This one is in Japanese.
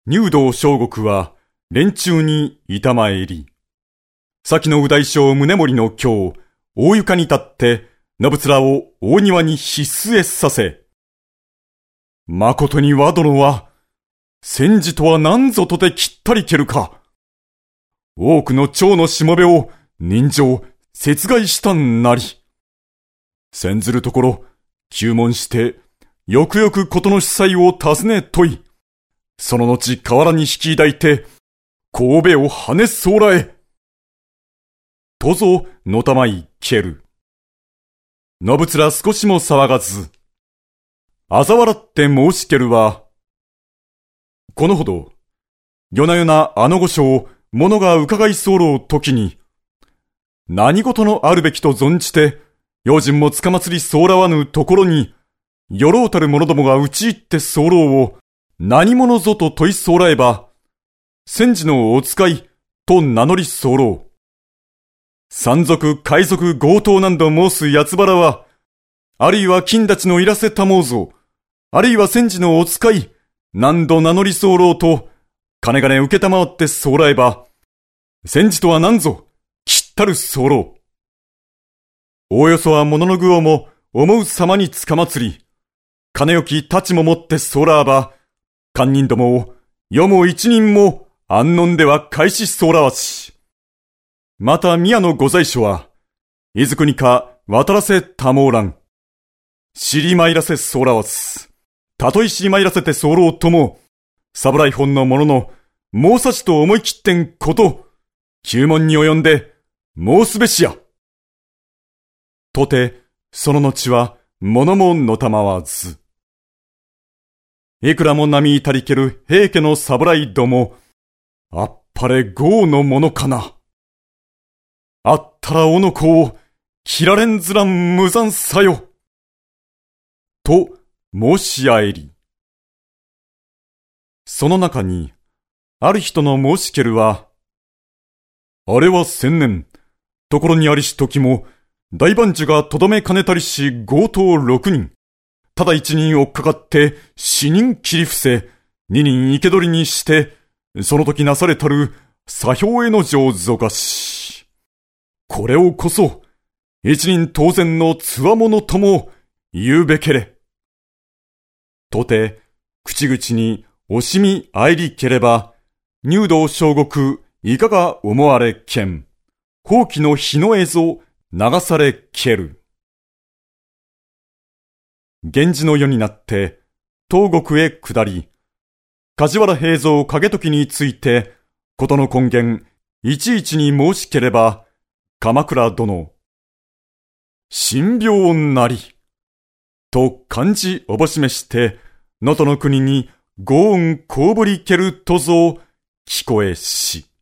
入道小国は連中に板前入り。先の右大将宗盛の京、大床に立って、信面を大庭に必須へさせ。誠に和殿は、戦時とは何ぞとてきったりけるか。多くの長のしもべを人情、殺害したんなり。せんずるところ、求問して、よくよくことの司祭を尋ね問い、その後河原に引き抱いて、神戸を跳ねそうらえ。とぞのたまいける。信面少しも騒がず、あざ笑って申しけるは、このほど、夜な夜なあの御所を者が伺い候うときに、何事のあるべきと存じて、用心もつかまつりそうらわぬところに、よろうたる者どもが打ち入って候を、何者ぞと問いそうらえば、戦時のお使いと名乗り候。山賊、海賊、強盗など申す八つ腹は、あるいは金立ちのいらせたもうぞ、あるいは戦時のお使い、何度名乗り候と、金々受けたまわってそうらえば、戦時とは何ぞ、きったる候。おおよそは物の具をも思う様につかまつり、金よき太刀も持ってそうらあば、堪忍どもを、世も一人も安穏では開始そうらわし。また宮の御在所は、いずくにか渡らせたもうらん。知りまいらせそうらわす。たとえ知りまいらせて候とも、侍本の者の、申さしと思い切ってんこと、求問に及んで、申すべしや。とて、その後は、物ものたまわず。いくらも波たりける平家の侍ども、あっぱれ豪のものかな。あったらおの子を、切られんずらん無残さよ。と、申し合えり。その中に、ある人の申しけるは、あれは千年、ところにありし時も、大番地がとどめかねたりし強盗6人、ただ1人追っかかって4人切り伏せ、2人生け捕りにして、その時なされたる左兵への上ぞかし。これをこそ、一人当然のつわものとも言うべけれ。とて、口々に惜しみあいりければ、入道小国いかが思われけん。放棄の日の絵ぞ流されける。源氏の世になって、東国へ下り、梶原平蔵景時について、ことの根源、いちいちに申しければ、鎌倉殿、神病なり、と漢字おぼしめして、能登の国に豪運こうぶりけるとぞ聞こえし。